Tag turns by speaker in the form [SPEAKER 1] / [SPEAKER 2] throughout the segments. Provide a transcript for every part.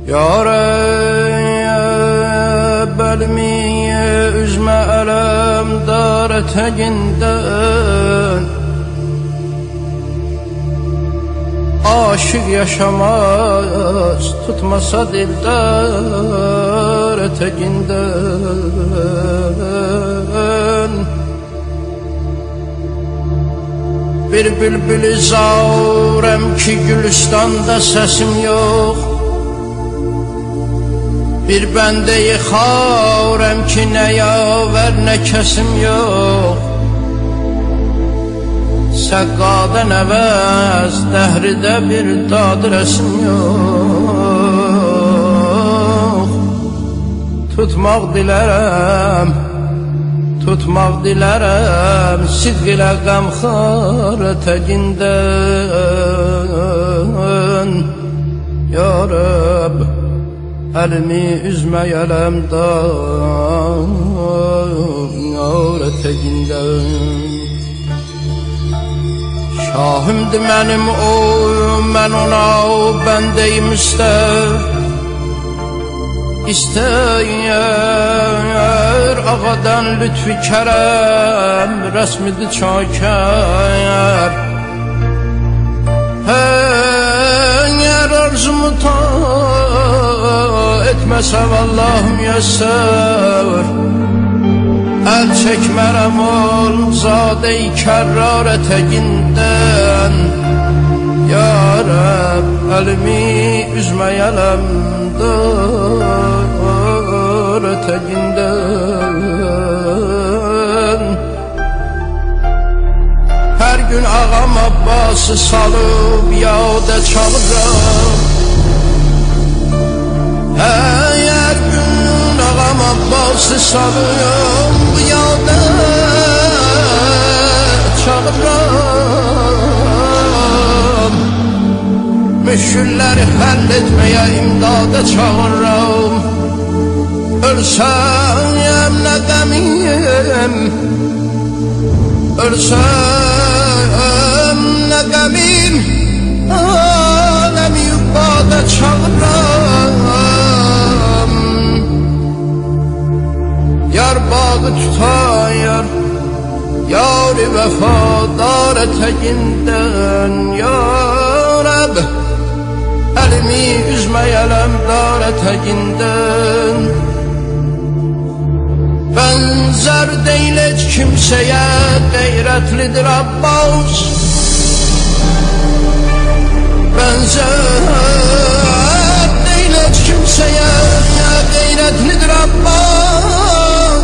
[SPEAKER 1] Ya Rab, elimi üzme elemdar eteğinden. Aşık yaşamaz tutmasa dildar eteğinden. Bir bülbül zaurem ki gülüstanda sesim yok. Bir bendeyi xaurem ki ne yaver ne kesim yok. Səqqadan əvəz dəhridə bir dadı rəsim yox. Tutmaq dilərəm sidq ilə qəmxar ətəqindən. Ya Rab, əlimi üzmək ələmdar ətəqindən. Şahimdir mənim o, mən ona o, bəndəyim İstəyər ağadan lütfi kərəm, rəsmidir çakər. Əgər arzumu ta etməsə vallah müyəssər. Əl çəkmərəm ol zadə-i kərrar ətəqindən. Ya Rab, əlimi üzmək ələmdar ətəqindən. Hər gün ağam Abbası salıb yada çalıram. Hər gün ağam Abbası salıb yada çalıram. Müşkülləri həll etməyə imdada çağırram. Ölsəm nə qəmim, ölsəm nə qəmim, aləmi yuqada çağırram. Yar bağı tutayar, yar-ı vəfadar ətəqindən. Ya Rab, əlimi üzmək ələmdar ətəqindən. Bənzər deyil heç kimsəyə, qeyrətlidir Abbas. Bənzər deyil heç kimsəyə, qeyrətlidir Abbas.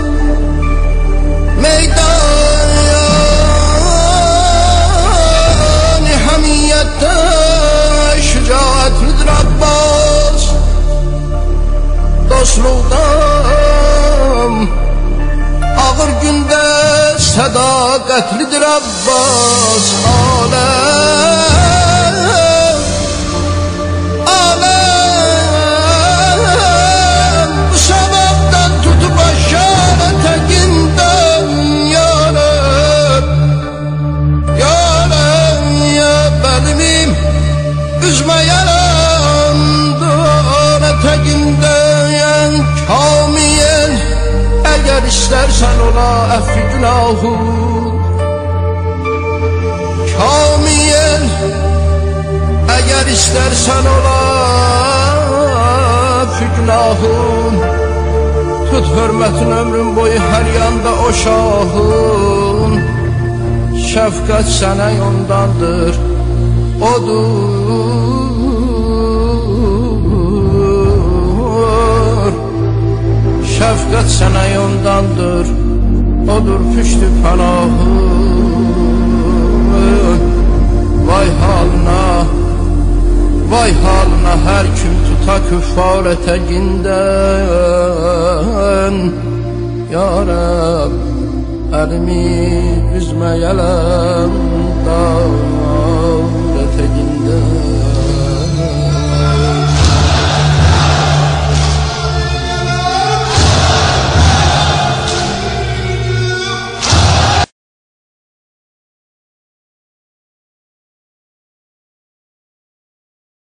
[SPEAKER 1] Meydan-ı hamiyyətdə şücaətlidir Abbas. Dostluqdan ağır gündə sədaqətlidir Abbas. Aləm bu səbəbdən tutub aşağı ətəqindən. Ya Rab, ya Rab, ya bəlimim üzmək ələmdar ətəqindən. Kamil, əgər istərsən ola əffi günahın. Kamil, əgər istərsən ola əffi günahın. Tut hörmətin ömrün boyu hər yanda o şahın. Şəfqət sənə yondandır, odur. Şəfqət sənə yondandır, odur püştü pənahın. Vay halına hər kim tuta küffar ətəqindən. Ya Rab, əlimi üzmək ələmdar